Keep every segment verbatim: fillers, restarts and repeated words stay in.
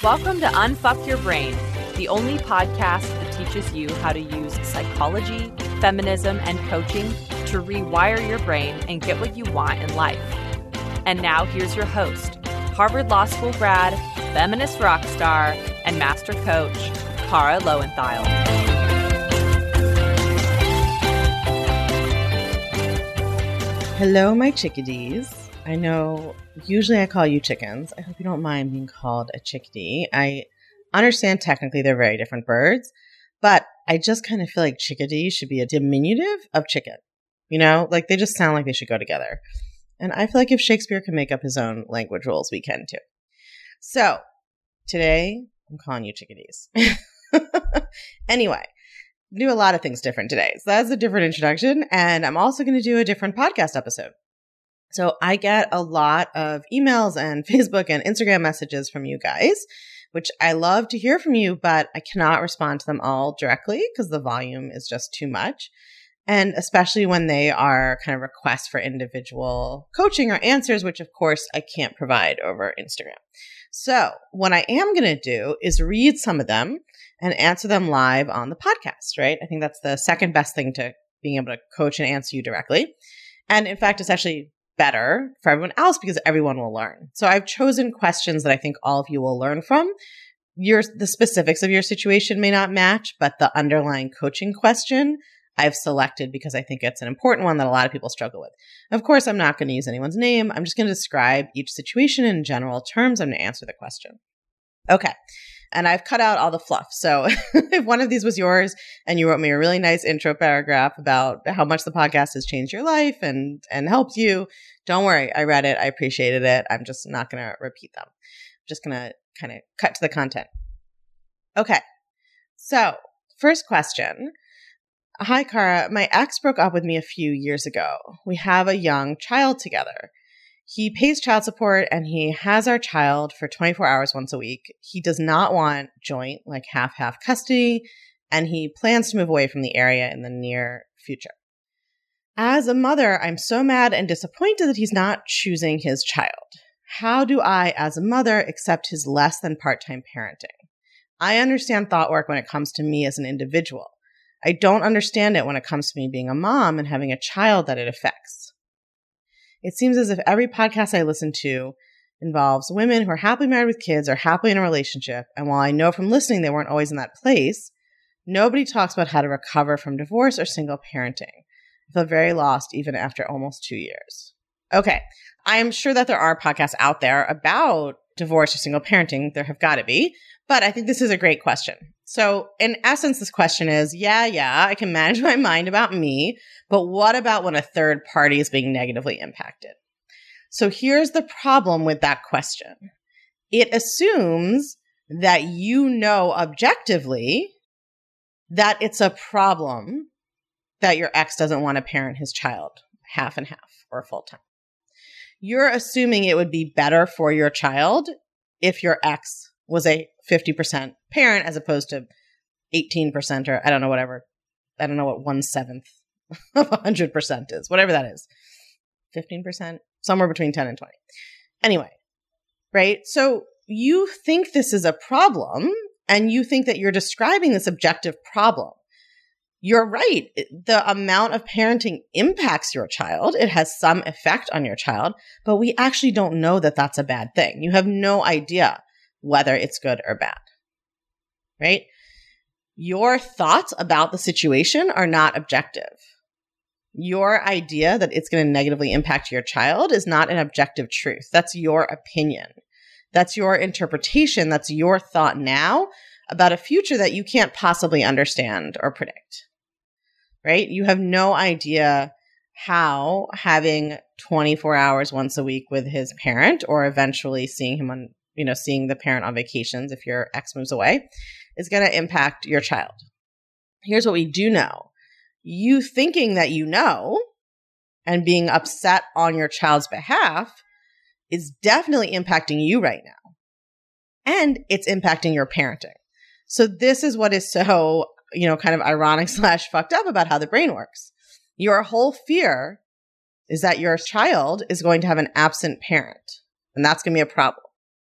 Welcome to Unfuck Your Brain, the only podcast that teaches you how to use psychology, feminism, and coaching to rewire your brain and get what you want in life. And now here's your host, Harvard Law School grad, feminist rock star, and master coach, Kara Loewentheil. Hello, my chickadees. I know usually I call you chickens. I hope you don't mind being called a chickadee. I understand technically they're very different birds, but I just kind of feel like chickadee should be a diminutive of chicken. You know, like they just sound like they should go together. And I feel like if Shakespeare can make up his own language rules, we can too. So today I'm calling you chickadees. Anyway, I do a lot of things different today. So that's a different introduction. And I'm also going to do a different podcast episode. So I get a lot of emails and Facebook and Instagram messages from you guys, which I love to hear from you, but I cannot respond to them all directly because the volume is just too much. And especially when they are kind of requests for individual coaching or answers, which of course I can't provide over Instagram. So what I am going to do is read some of them and answer them live on the podcast, right? I think that's the second best thing to being able to coach and answer you directly. And in fact, it's actually better for everyone else because everyone will learn. So I've chosen questions that I think all of you will learn from. Your, the specifics of your situation may not match, but the underlying coaching question I've selected because I think it's an important one that a lot of people struggle with. Of course, I'm not going to use anyone's name. I'm just going to describe each situation in general terms. I'm going to answer the question. Okay. And I've cut out all the fluff. So if one of these was yours and you wrote me a really nice intro paragraph about how much the podcast has changed your life and, and helped you, don't worry. I read it. I appreciated it. I'm just not going to repeat them. I'm just going to kind of cut to the content. Okay. So first question. Hi, Kara. My ex broke up with me a few years ago. We have a young child together. He pays child support and he has our child for twenty-four hours once a week. He does not want joint, like half-half custody, and he plans to move away from the area in the near future. As a mother, I'm so mad and disappointed that he's not choosing his child. How do I, as a mother, accept his less than part-time parenting? I understand thought work when it comes to me as an individual. I don't understand it when it comes to me being a mom and having a child that it affects. It seems as if every podcast I listen to involves women who are happily married with kids or happily in a relationship. And while I know from listening they weren't always in that place, nobody talks about how to recover from divorce or single parenting. I feel very lost even after almost two years. Okay. I am sure that there are podcasts out there about divorce or single parenting. There have got to be. But I think this is a great question. So in essence, this question is, yeah, yeah, I can manage my mind about me, but what about when a third party is being negatively impacted? So here's the problem with that question. It assumes that you know objectively that it's a problem that your ex doesn't want to parent his child half and half or full time. You're assuming it would be better for your child if your ex was a fifty percent parent as opposed to eighteen percent or I don't know, whatever. I don't know what one seventh of one hundred percent is, whatever that is. fifteen percent, somewhere between ten and twenty. Anyway, right? So you think this is a problem and you think that you're describing this objective problem. You're right. The amount of parenting impacts your child. It has some effect on your child, but we actually don't know that that's a bad thing. You have no idea whether it's good or bad, right? Your thoughts about the situation are not objective. Your idea that it's going to negatively impact your child is not an objective truth. That's your opinion. That's your interpretation. That's your thought now about a future that you can't possibly understand or predict, right? You have no idea how having twenty-four hours once a week with his parent or eventually seeing him on you know, seeing the parent on vacations if your ex moves away is going to impact your child. Here's what we do know. You thinking that you know and being upset on your child's behalf is definitely impacting you right now. And it's impacting your parenting. So this is what is so, you know, kind of ironic slash fucked up about how the brain works. Your whole fear is that your child is going to have an absent parent, and that's going to be a problem.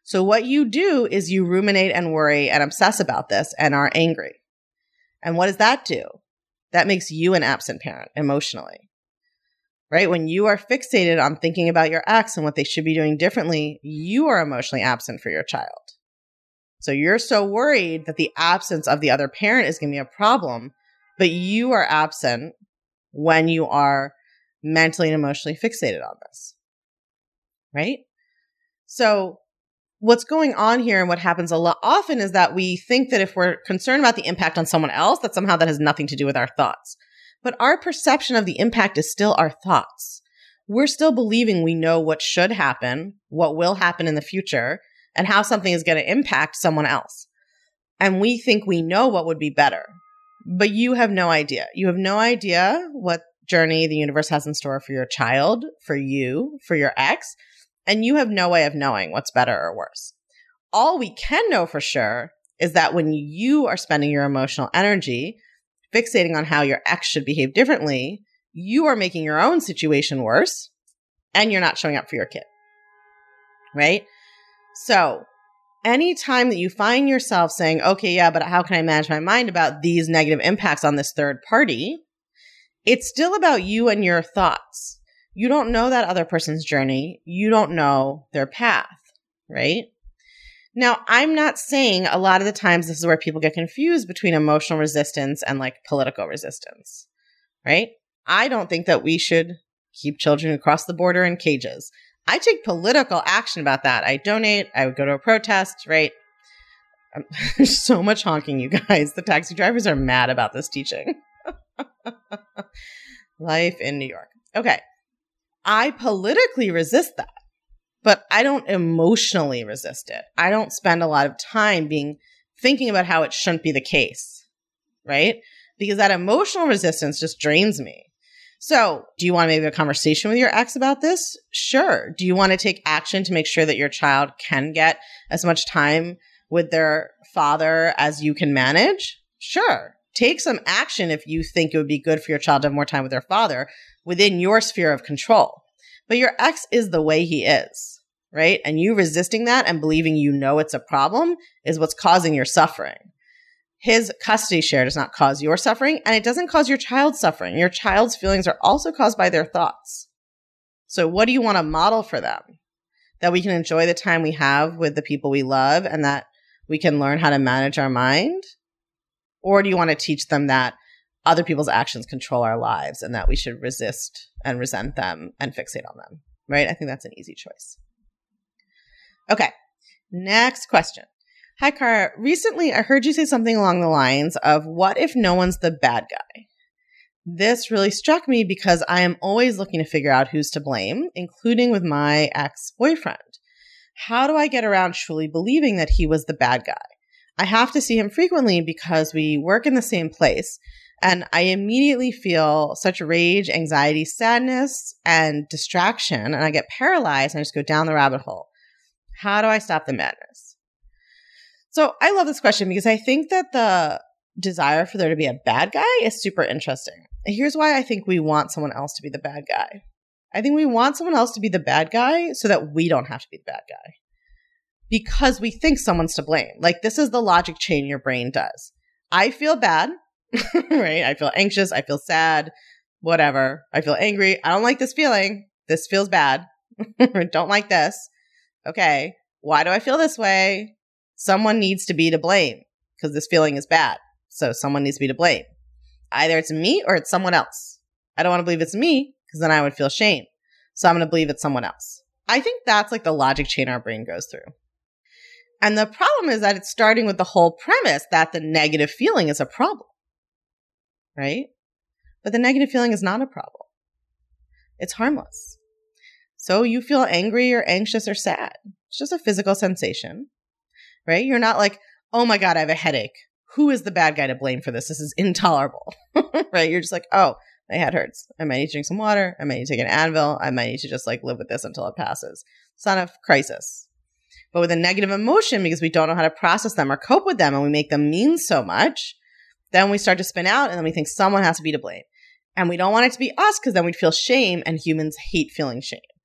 So what you do is you ruminate and worry and obsess about this and are angry. And what does that do? That makes you an absent parent emotionally, right? When you are fixated on thinking about your ex and what they should be doing differently, you are emotionally absent for your child. So you're so worried that the absence of the other parent is going to be a problem, but you are absent when you are mentally and emotionally fixated on this, right? So what's going on here and what happens a lot often is that we think that if we're concerned about the impact on someone else, that somehow that has nothing to do with our thoughts. But our perception of the impact is still our thoughts. We're still believing we know what should happen, what will happen in the future, and how something is going to impact someone else. And we think we know what would be better. But you have no idea. You have no idea what journey the universe has in store for your child, for you, for your ex. And you have no way of knowing what's better or worse. All we can know for sure is that when you are spending your emotional energy fixating on how your ex should behave differently, you are making your own situation worse and you're not showing up for your kid, right? So anytime that you find yourself saying, okay, yeah, but how can I manage my mind about these negative impacts on this third party? It's still about you and your thoughts. You don't know that other person's journey. You don't know their path, right? Now, I'm not saying a lot of the times this is where people get confused between emotional resistance and like political resistance, right? I don't think that we should keep children who cross the border in cages. I take political action about that. I donate. I would go to a protest, right? There's so much honking, you guys. The taxi drivers are mad about this teaching. Life in New York. Okay. I politically resist that, but I don't emotionally resist it. I don't spend a lot of time being thinking about how it shouldn't be the case, right? Because that emotional resistance just drains me. So do you want maybe a conversation with your ex about this? Sure. Do you want to take action to make sure that your child can get as much time with their father as you can manage? Sure. Take some action if you think it would be good for your child to have more time with their father within your sphere of control. But your ex is the way he is, right? And you resisting that and believing you know it's a problem is what's causing your suffering. His custody share does not cause your suffering, and it doesn't cause your child's suffering. Your child's feelings are also caused by their thoughts. So what do you want to model for them? That we can enjoy the time we have with the people we love and that we can learn how to manage our mind? Or do you want to teach them that other people's actions control our lives and that we should resist and resent them and fixate on them, right? I think that's an easy choice. Okay, next question. Hi, Cara. Recently, I heard you say something along the lines of, what if no one's the bad guy? This really struck me because I am always looking to figure out who's to blame, including with my ex-boyfriend. How do I get around truly believing that he was the bad guy? I have to see him frequently because we work in the same place. And I immediately feel such rage, anxiety, sadness, and distraction. And I get paralyzed and I just go down the rabbit hole. How do I stop the madness? So I love this question because I think that the desire for there to be a bad guy is super interesting. Here's why I think we want someone else to be the bad guy. I think we want someone else to be the bad guy so that we don't have to be the bad guy. Because we think someone's to blame. Like, this is the logic chain your brain does. I feel bad. Right? I feel anxious. I feel sad. Whatever. I feel angry. I don't like this feeling. This feels bad. Don't like this. Okay. Why do I feel this way? Someone needs to be to blame because this feeling is bad. So someone needs to be to blame. Either it's me or it's someone else. I don't want to believe it's me because then I would feel shame. So I'm going to believe it's someone else. I think that's like the logic chain our brain goes through. And the problem is that it's starting with the whole premise that the negative feeling is a problem. Right? But the negative feeling is not a problem. It's harmless. So you feel angry or anxious or sad. It's just a physical sensation, right? You're not like, oh my God, I have a headache. Who is the bad guy to blame for this? This is intolerable, right? You're just like, oh, my head hurts. I might need to drink some water. I might need to take an Advil. I might need to just like live with this until it passes. It's not a crisis. But with a negative emotion, because we don't know how to process them or cope with them and we make them mean so much, then we start to spin out and then we think someone has to be to blame. And we don't want it to be us because then we'd feel shame, and humans hate feeling shame.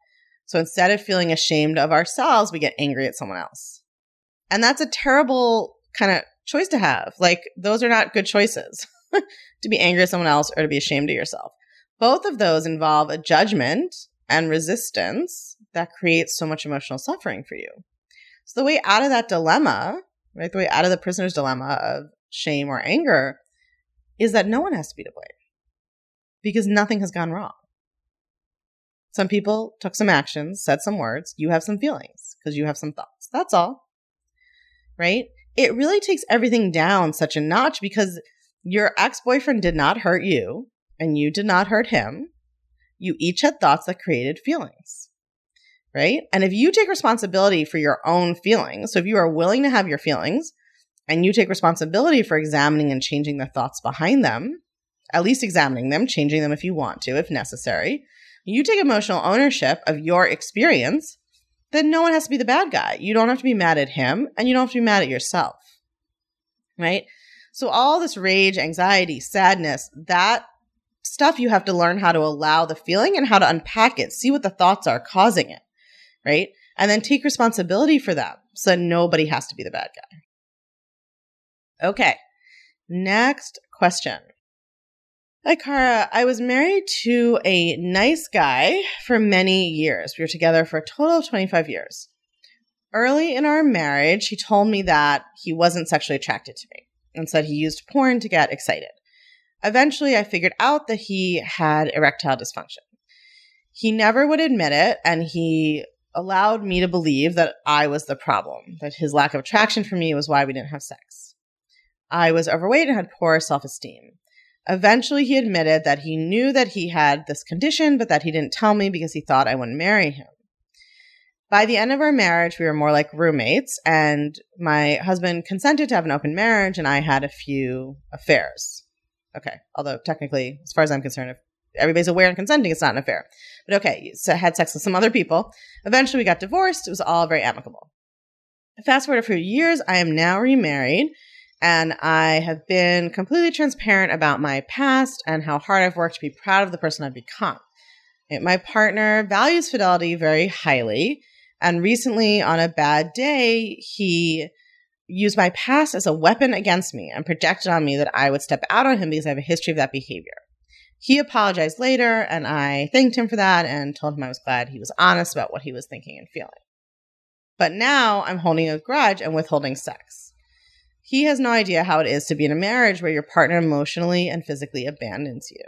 So instead of feeling ashamed of ourselves, we get angry at someone else. And that's a terrible kind of choice to have. Like, those are not good choices, to be angry at someone else or to be ashamed of yourself. Both of those involve a judgment and resistance that creates so much emotional suffering for you. So the way out of that dilemma, right, the way out of the prisoner's dilemma of shame or anger is that no one has to be to blame because nothing has gone wrong. Some people took some actions, said some words. You have some feelings because you have some thoughts. That's all, right? It really takes everything down such a notch because your ex-boyfriend did not hurt you and you did not hurt him. You each had thoughts that created feelings. Right? And if you take responsibility for your own feelings, so if you are willing to have your feelings and you take responsibility for examining and changing the thoughts behind them, at least examining them, changing them if you want to, if necessary, you take emotional ownership of your experience, then no one has to be the bad guy. You don't have to be mad at him and you don't have to be mad at yourself. Right? So all this rage, anxiety, sadness, that stuff you have to learn how to allow the feeling and how to unpack it, see what the thoughts are causing it. Right? And then take responsibility for them so nobody has to be the bad guy. Okay. Next question. Hi, Cara. I was married to a nice guy for many years. We were together for a total of twenty-five years. Early in our marriage, he told me that he wasn't sexually attracted to me and said he used porn to get excited. Eventually, I figured out that he had erectile dysfunction. He never would admit it, and he allowed me to believe that I was the problem, that his lack of attraction for me was why we didn't have sex. I was overweight and had poor self-esteem. Eventually, he admitted that he knew that he had this condition, but that he didn't tell me because he thought I wouldn't marry him. By the end of our marriage, we were more like roommates, and my husband consented to have an open marriage, and I had a few affairs. Okay, although technically, as far as I'm concerned, if everybody's aware and consenting, it's not an affair. But okay, so I had sex with some other people. Eventually, we got divorced. It was all very amicable. Fast forward a few years, I am now remarried, and I have been completely transparent about my past and how hard I've worked to be proud of the person I've become. My partner values fidelity very highly, and recently, on a bad day, he used my past as a weapon against me and projected on me that I would step out on him because I have a history of that behavior. He apologized later, and I thanked him for that and told him I was glad he was honest about what he was thinking and feeling. But now I'm holding a grudge and withholding sex. He has no idea how it is to be in a marriage where your partner emotionally and physically abandons you.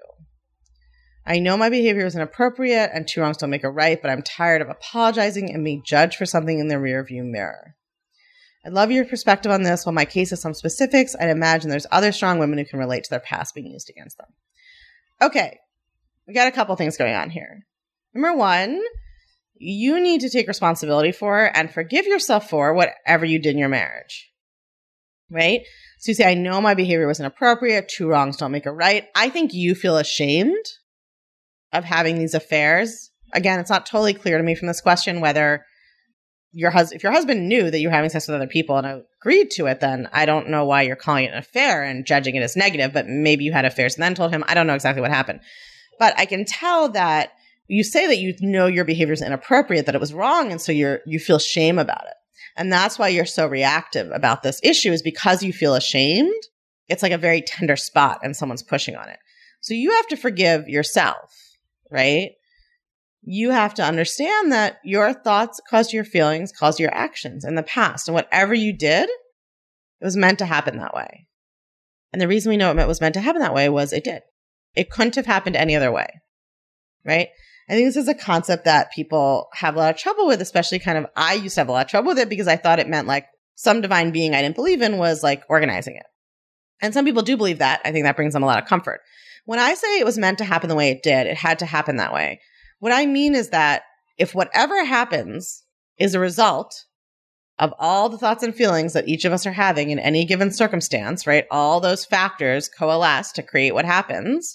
I know my behavior is inappropriate and two wrongs don't make a right, but I'm tired of apologizing and being judged for something in the rearview mirror. I'd love your perspective on this. While my case has some specifics, I'd imagine there's other strong women who can relate to their past being used against them. Okay, we got a couple things going on here. Number one, you need to take responsibility for and forgive yourself for whatever you did in your marriage, right? So you say, I know my behavior was inappropriate. Two wrongs don't make a right. I think you feel ashamed of having these affairs. Again, it's not totally clear to me from this question whether your hus- if your husband knew that you were having sex with other people and agreed to it, then I don't know why you're calling it an affair and judging it as negative, but maybe you had affairs and then told him. I don't know exactly what happened. But I can tell that you say that you know your behavior is inappropriate, that it was wrong, and so you're you feel shame about it. And that's why you're so reactive about this issue, is because you feel ashamed. It's like a very tender spot and someone's pushing on it. So you have to forgive yourself, right? You have to understand that your thoughts caused your feelings, caused your actions in the past. And whatever you did, it was meant to happen that way. And the reason we know it was meant to happen that way was it did. It couldn't have happened any other way, right? I think this is a concept that people have a lot of trouble with, especially kind of, I used to have a lot of trouble with it because I thought it meant like some divine being I didn't believe in was like organizing it. And some people do believe that. I think that brings them a lot of comfort. When I say it was meant to happen the way it did, it had to happen that way. What I mean is that if whatever happens is a result of all the thoughts and feelings that each of us are having in any given circumstance, right? All those factors coalesce to create what happens.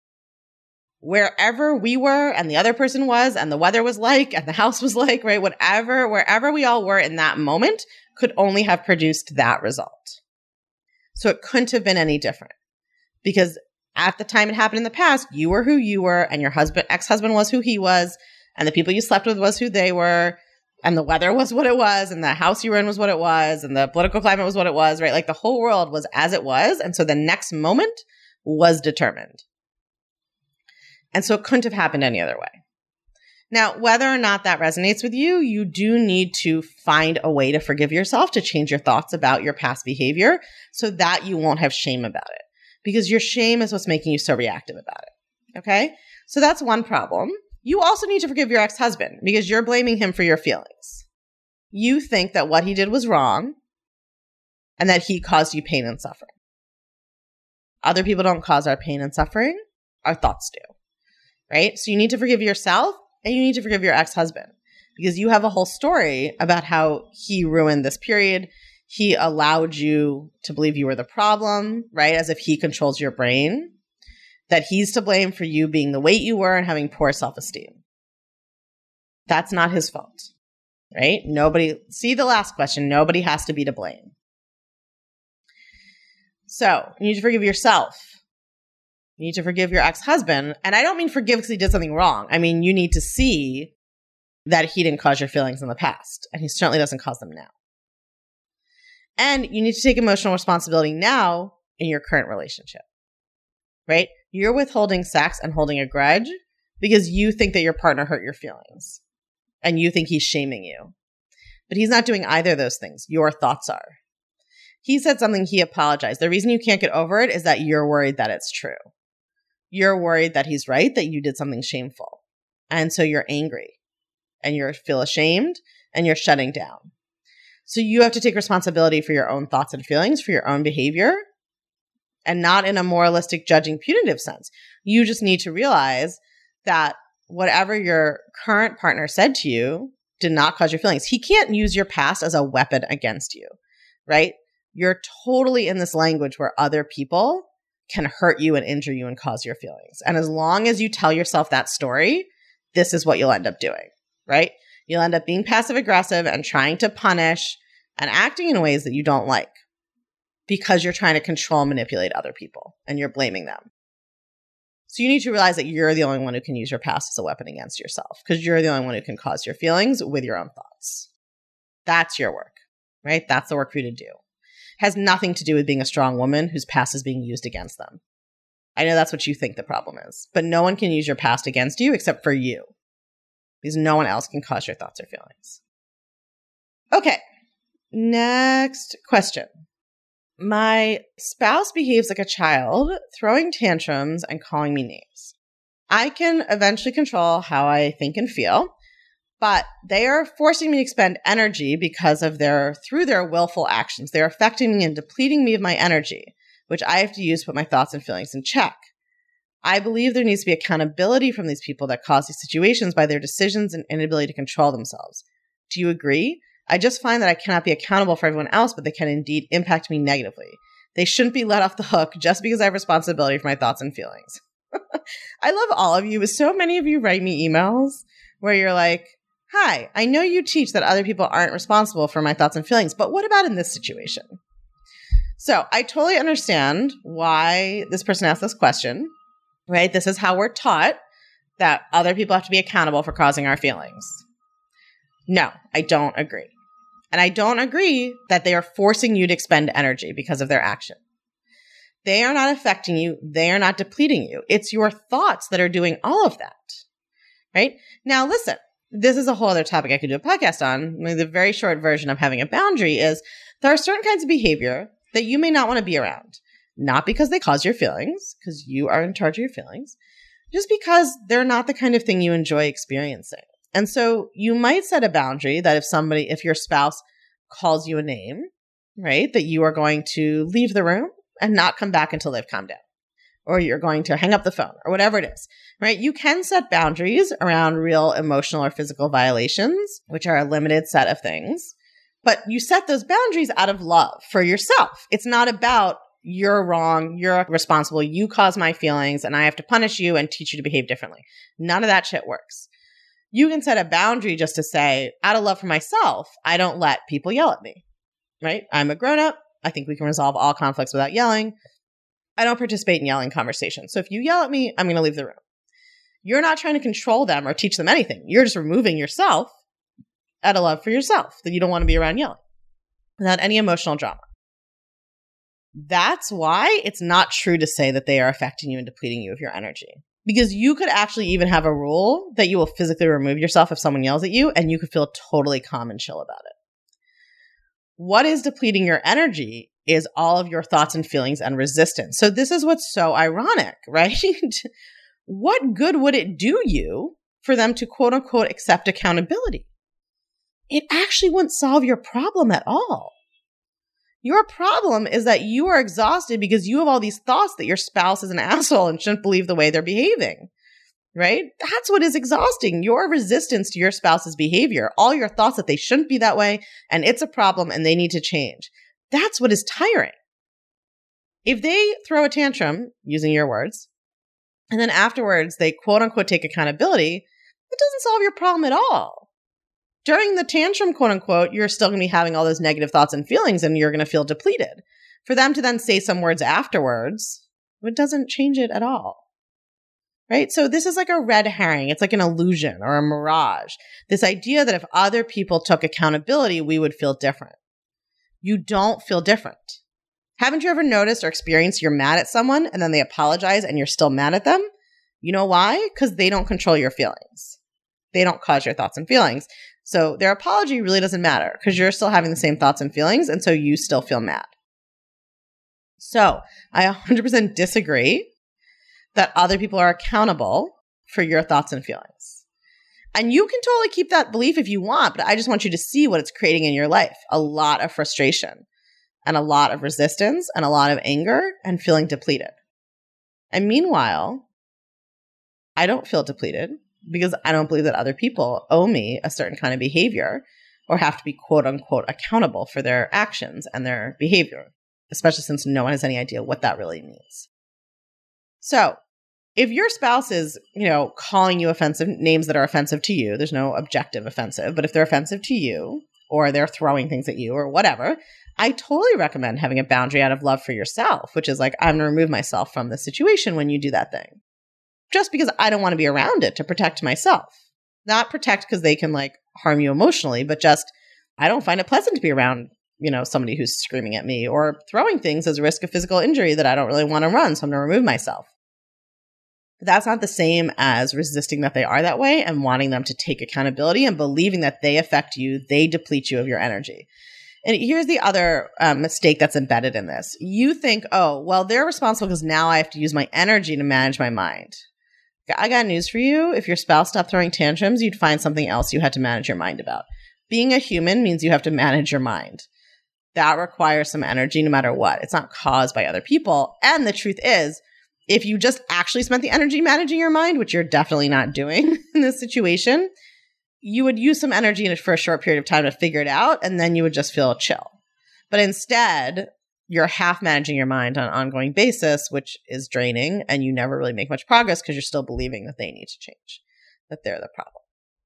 Wherever we were and the other person was and the weather was like and the house was like, right? Whatever, wherever we all were in that moment could only have produced that result. So it couldn't have been any different because at the time it happened in the past, you were who you were and your husband, ex-husband was who he was. and the people you slept with was who they were, and the weather was what it was, and the house you were in was what it was, and the political climate was what it was, right? Like the whole world was as it was. And so the next moment was determined. And so it couldn't have happened any other way. Now, whether or not that resonates with you, you do need to find a way to forgive yourself, to change your thoughts about your past behavior so that you won't have shame about it. Because your shame is what's making you so reactive about it. Okay? So that's one problem. You also need to forgive your ex-husband because you're blaming him for your feelings. You think that what he did was wrong and that he caused you pain and suffering. Other people don't cause our pain and suffering. Our thoughts do. Right? So you need to forgive yourself and you need to forgive your ex-husband because you have a whole story about how he ruined this period. He allowed you to believe you were the problem, right? As if he controls your brain, that he's to blame for you being the weight you were and having poor self-esteem. That's not his fault, right? Nobody, see the last question, nobody has to be to blame. So you need to forgive yourself. You need to forgive your ex-husband. And I don't mean forgive because he did something wrong. I mean, you need to see that he didn't cause your feelings in the past. And he certainly doesn't cause them now. And you need to take emotional responsibility now in your current relationship, right? You're withholding sex and holding a grudge because you think that your partner hurt your feelings. And you think he's shaming you. But he's not doing either of those things. Your thoughts are. He said something, he apologized. The reason you can't get over it is that you're worried that it's true. You're worried that he's right, that you did something shameful. And so you're angry and you feel ashamed and you're shutting down. So you have to take responsibility for your own thoughts and feelings, for your own behavior, and not in a moralistic, judging, punitive sense. You just need to realize that whatever your current partner said to you did not cause your feelings. He can't use your past as a weapon against you, right? You're totally in this language where other people can hurt you and injure you and cause your feelings. And as long as you tell yourself that story, this is what you'll end up doing, right? You'll end up being passive aggressive and trying to punish and acting in ways that you don't like because you're trying to control and manipulate other people and you're blaming them. So you need to realize that you're the only one who can use your past as a weapon against yourself because you're the only one who can cause your feelings with your own thoughts. That's your work, right? That's the work for you to do. Has nothing to do with being a strong woman whose past is being used against them. I know that's what you think the problem is, but no one can use your past against you except for you because no one else can cause your thoughts or feelings. Okay, next question. My spouse behaves like a child, throwing tantrums and calling me names. I can eventually control how I think and feel, but they are forcing me to expend energy because of their, through their willful actions. They're affecting me and depleting me of my energy, which I have to use to put my thoughts and feelings in check. I believe there needs to be accountability from these people that cause these situations by their decisions and inability to control themselves. Do you agree? I just find that I cannot be accountable for everyone else, but they can indeed impact me negatively. They shouldn't be let off the hook just because I have responsibility for my thoughts and feelings. I love all of you. So many of you write me emails where you're like, hi, I know you teach that other people aren't responsible for my thoughts and feelings, but what about in this situation? So I totally understand why this person asked this question, right? This is how we're taught that other people have to be accountable for causing our feelings. No, I don't agree. And I don't agree that they are forcing you to expend energy because of their action. They are not affecting you. They are not depleting you. It's your thoughts that are doing all of that, right? Now, listen. This is a whole other topic I could do a podcast on. I mean, the very short version of having a boundary is there are certain kinds of behavior that you may not want to be around. Not because they cause your feelings, because you are in charge of your feelings, just because they're not the kind of thing you enjoy experiencing. And so you might set a boundary that if somebody, if your spouse calls you a name, right, that you are going to leave the room and not come back until they've calmed down. Or you're going to hang up the phone or whatever it is, right? You can set boundaries around real emotional or physical violations, which are a limited set of things, but you set those boundaries out of love for yourself. It's not about you're wrong, you're responsible, you cause my feelings, and I have to punish you and teach you to behave differently. None of that shit works. You can set a boundary just to say, out of love for myself, I don't let people yell at me, right? I'm a grown-up. I think we can resolve all conflicts without yelling. I don't participate in yelling conversations. So if you yell at me, I'm going to leave the room. You're not trying to control them or teach them anything. You're just removing yourself out of love for yourself that you don't want to be around yelling without any emotional drama. That's why it's not true to say that they are affecting you and depleting you of your energy. Because you could actually even have a rule that you will physically remove yourself if someone yells at you, and you could feel totally calm and chill about it. What is depleting your energy is all of your thoughts and feelings and resistance. So this is what's so ironic, right? What good would it do you for them to quote unquote accept accountability? It actually wouldn't solve your problem at all. Your problem is that you are exhausted because you have all these thoughts that your spouse is an asshole and shouldn't believe the way they're behaving, right? That's what is exhausting. Your resistance to your spouse's behavior, all your thoughts that they shouldn't be that way and it's a problem and they need to change. That's what is tiring. If they throw a tantrum, using your words, and then afterwards they quote unquote take accountability, it doesn't solve your problem at all. During the tantrum, quote unquote, you're still going to be having all those negative thoughts and feelings and you're going to feel depleted. For them to then say some words afterwards, it doesn't change it at all. Right? So this is like a red herring. It's like an illusion or a mirage. This idea that if other people took accountability, we would feel different. You don't feel different. Haven't you ever noticed or experienced you're mad at someone and then they apologize and you're still mad at them? You know why? Because they don't control your feelings. They don't cause your thoughts and feelings. So their apology really doesn't matter because you're still having the same thoughts and feelings, and so you still feel mad. So I one hundred percent disagree that other people are accountable for your thoughts and feelings. And you can totally keep that belief if you want, but I just want you to see what it's creating in your life. A lot of frustration and a lot of resistance and a lot of anger and feeling depleted. And meanwhile, I don't feel depleted because I don't believe that other people owe me a certain kind of behavior or have to be quote unquote accountable for their actions and their behavior, especially since no one has any idea what that really means. So if your spouse is, you know, calling you offensive names that are offensive to you, there's no objective offensive, but if they're offensive to you or they're throwing things at you or whatever, I totally recommend having a boundary out of love for yourself, which is like, I'm going to remove myself from the situation when you do that thing. Just because I don't want to be around it to protect myself. Not protect because they can like harm you emotionally, but just I don't find it pleasant to be around, you know, somebody who's screaming at me or throwing things as a risk of physical injury that I don't really want to run. So I'm going to remove myself. But that's not the same as resisting that they are that way and wanting them to take accountability and believing that they affect you, they deplete you of your energy. And here's the other um, mistake that's embedded in this. You think, oh, well, they're responsible because now I have to use my energy to manage my mind. I got news for you. If your spouse stopped throwing tantrums, you'd find something else you had to manage your mind about. Being a human means you have to manage your mind. That requires some energy no matter what. It's not caused by other people. And the truth is, if you just actually spent the energy managing your mind, which you're definitely not doing in this situation, you would use some energy in it for a short period of time to figure it out, and then you would just feel chill. But instead, you're half managing your mind on an ongoing basis, which is draining, and you never really make much progress because you're still believing that they need to change, that they're the problem.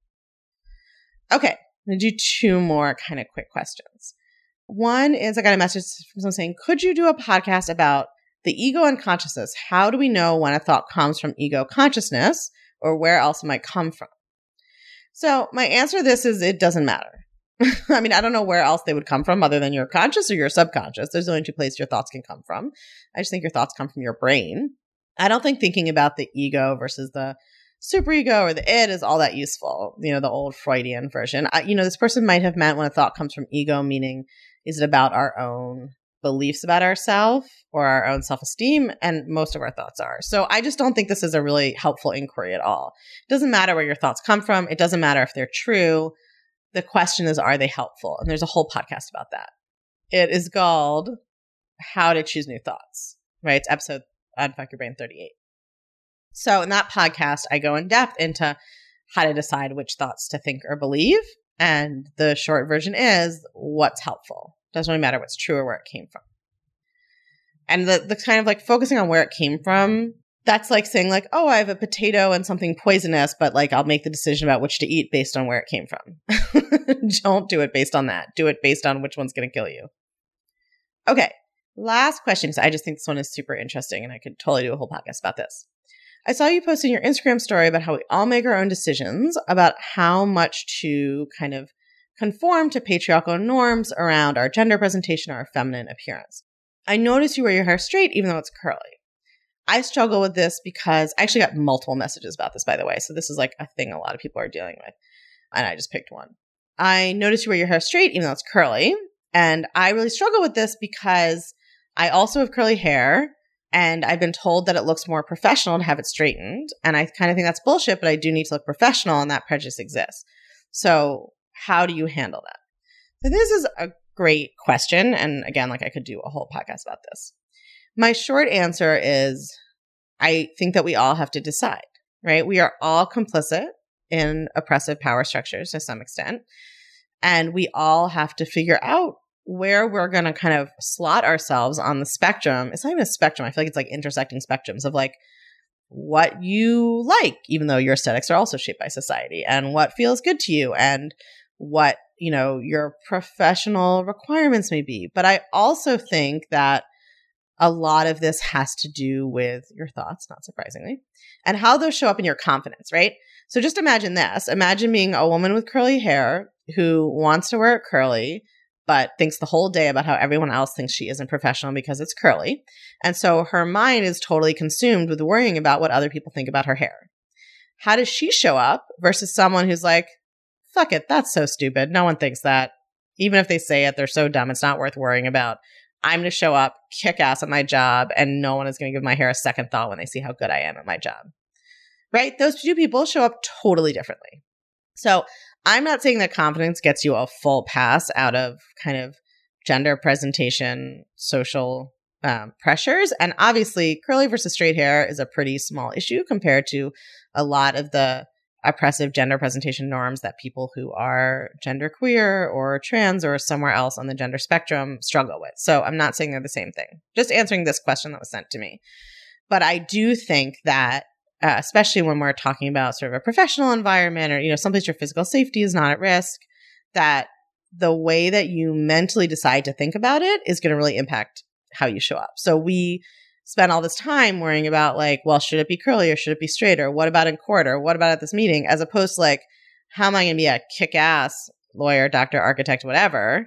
Okay, I'm going to do two more kind of quick questions. One is I got a message from someone saying, could you do a podcast about the ego and consciousness? How do we know when a thought comes from ego consciousness or where else it might come from? So my answer to this is it doesn't matter. I mean, I don't know where else they would come from other than your conscious or your subconscious. There's only two places your thoughts can come from. I just think your thoughts come from your brain. I don't think thinking about the ego versus the superego or the id is all that useful. You know, the old Freudian version. I, you know, this person might have meant when a thought comes from ego, meaning is it about our own beliefs about ourselves or our own self-esteem? And most of our thoughts are. So I just don't think this is a really helpful inquiry at all. It doesn't matter where your thoughts come from. It doesn't matter if they're true. The question is, are they helpful? And there's a whole podcast about that. It is called How to Choose New Thoughts, right? It's episode Unfuck Your Brain thirty-eight. So in that podcast, I go in depth into how to decide which thoughts to think or believe. And the short version is what's helpful. Doesn't really matter what's true or where it came from. And the, the kind of like focusing on where it came from, that's like saying like, oh, I have a potato and something poisonous, but like I'll make the decision about which to eat based on where it came from. Don't do it based on that. Do it based on which one's going to kill you. Okay. Last question. So I just think this one is super interesting and I could totally do a whole podcast about this. I saw you post in your Instagram story about how we all make our own decisions about how much to kind of conform to patriarchal norms around our gender presentation or our feminine appearance. I noticed you wear your hair straight even though it's curly. I struggle with this because I actually got multiple messages about this, by the way. So this is like a thing a lot of people are dealing with. And I just picked one. I noticed you wear your hair straight even though it's curly. And I really struggle with this because I also have curly hair. And I've been told that it looks more professional to have it straightened. And I kind of think that's bullshit, but I do need to look professional and that prejudice exists. So how do you handle that? So this is a great question. And again, like I could do a whole podcast about this. My short answer is I think that we all have to decide, right? We are all complicit in oppressive power structures to some extent. And we all have to figure out where we're going to kind of slot ourselves on the spectrum. It's not even a spectrum. I feel like it's like intersecting spectrums of like what you like, even though your aesthetics are also shaped by society, and what feels good to you and what, you know, your professional requirements may be. But I also think that a lot of this has to do with your thoughts, not surprisingly, and how those show up in your confidence, right? So just imagine this. Imagine being a woman with curly hair who wants to wear it curly, but thinks the whole day about how everyone else thinks she isn't professional because it's curly. And so her mind is totally consumed with worrying about what other people think about her hair. How does she show up versus someone who's like, fuck it, that's so stupid. No one thinks that. Even if they say it, they're so dumb, it's not worth worrying about. I'm going to show up, kick ass at my job, and no one is going to give my hair a second thought when they see how good I am at my job. Right? Those two people show up totally differently. So I'm not saying that confidence gets you a full pass out of kind of gender presentation, social um, pressures. And obviously, curly versus straight hair is a pretty small issue compared to a lot of the oppressive gender presentation norms that people who are genderqueer or trans or somewhere else on the gender spectrum struggle with. So I'm not saying they're the same thing. Just answering this question that was sent to me. But I do think that Uh, especially when we're talking about sort of a professional environment or, you know, someplace your physical safety is not at risk, that the way that you mentally decide to think about it is going to really impact how you show up. So we spend all this time worrying about like, well, should it be curly or should it be straight? Or what about in court? Or what about at this meeting? As opposed to like, how am I going to be a kick-ass lawyer, doctor, architect, whatever,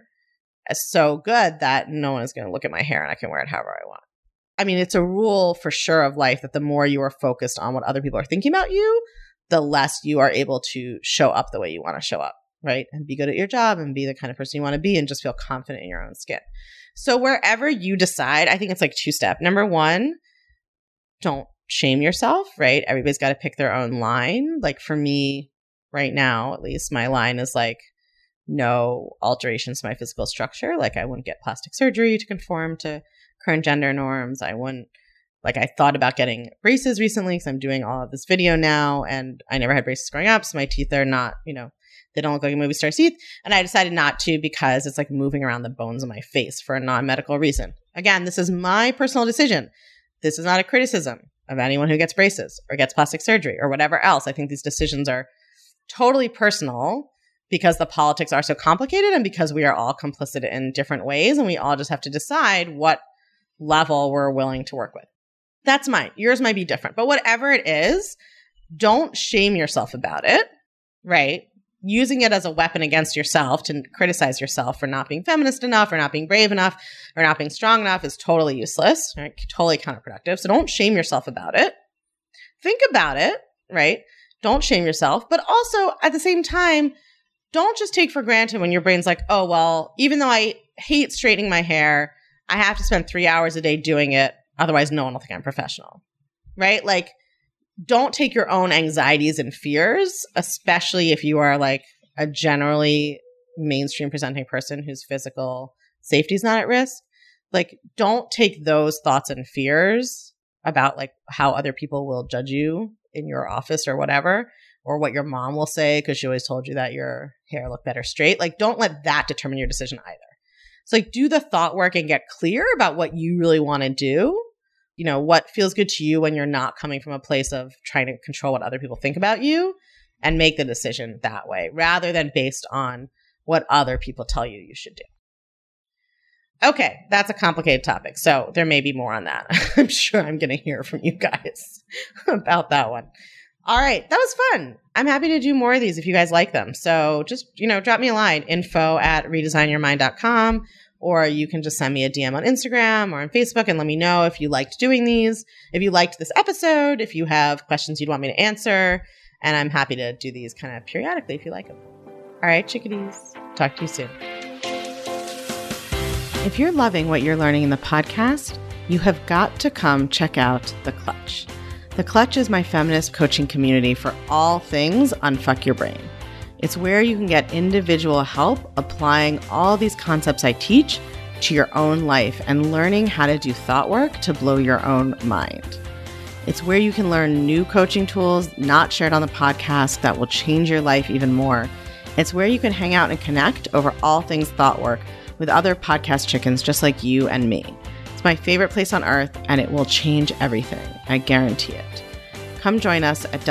so good that no one is going to look at my hair and I can wear it however I want. I mean, it's a rule for sure of life that the more you are focused on what other people are thinking about you, the less you are able to show up the way you want to show up, right? And be good at your job and be the kind of person you want to be and just feel confident in your own skin. So wherever you decide, I think it's like two step. Number one, don't shame yourself, right? Everybody's got to pick their own line. Like for me right now, at least my line is like, no alterations to my physical structure. Like I wouldn't get plastic surgery to conform to current gender norms. I wouldn't, like I thought about getting braces recently because I'm doing all of this video now and I never had braces growing up. So my teeth are not, you know, they don't look like a movie star's teeth. And I decided not to because it's like moving around the bones of my face for a non-medical reason. Again, this is my personal decision. This is not a criticism of anyone who gets braces or gets plastic surgery or whatever else. I think these decisions are totally personal because the politics are so complicated and because we are all complicit in different ways and we all just have to decide what level we're willing to work with. That's mine. Yours might be different. But whatever it is, don't shame yourself about it, right? Using it as a weapon against yourself to criticize yourself for not being feminist enough or not being brave enough or not being strong enough is totally useless, right? Totally counterproductive. So don't shame yourself about it. Think about it, right? Don't shame yourself. But also at the same time, don't just take for granted when your brain's like, oh, well, even though I hate straightening my hair, I have to spend three hours a day doing it. Otherwise, no one will think I'm professional, right? Like, don't take your own anxieties and fears, especially if you are like a generally mainstream presenting person whose physical safety is not at risk. Like, don't take those thoughts and fears about like how other people will judge you in your office or whatever, or what your mom will say because she always told you that your hair looked better straight. Like, don't let that determine your decision either. So like do the thought work and get clear about what you really want to do. You know, what feels good to you when you're not coming from a place of trying to control what other people think about you, and make the decision that way rather than based on what other people tell you you should do. Okay, that's a complicated topic. So there may be more on that. I'm sure I'm going to hear from you guys about that one. All right, that was fun. I'm happy to do more of these if you guys like them. So just, you know, drop me a line, info at redesign your mind dot com, or you can just send me a D M on Instagram or on Facebook and let me know if you liked doing these, if you liked this episode, if you have questions you'd want me to answer, and I'm happy to do these kind of periodically if you like them. All right, chickadees, talk to you soon. If you're loving what you're learning in the podcast, you have got to come check out The Clutch. The Clutch is my feminist coaching community for all things unfuck your brain. It's where you can get individual help applying all these concepts I teach to your own life and learning how to do thought work to blow your own mind. It's where you can learn new coaching tools not shared on the podcast that will change your life even more. It's where you can hang out and connect over all things thought work with other podcast chickens just like you and me. It's my favorite place on earth, and it will change everything. I guarantee it. Come join us at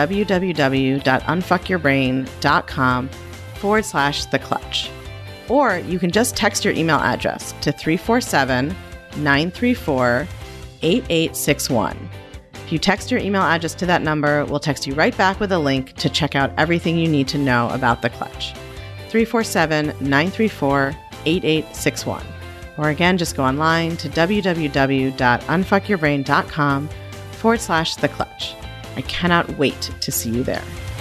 www.unfuckyourbrain.com forward slash the clutch. Or you can just text your email address to three four seven, nine three four, eight eight six one. If you text your email address to that number, we'll text you right back with a link to check out everything you need to know about The Clutch. three four seven, nine three four, eight eight six one. Or again, just go online to www.unfuckyourbrain.com forward slash the clutch. I cannot wait to see you there.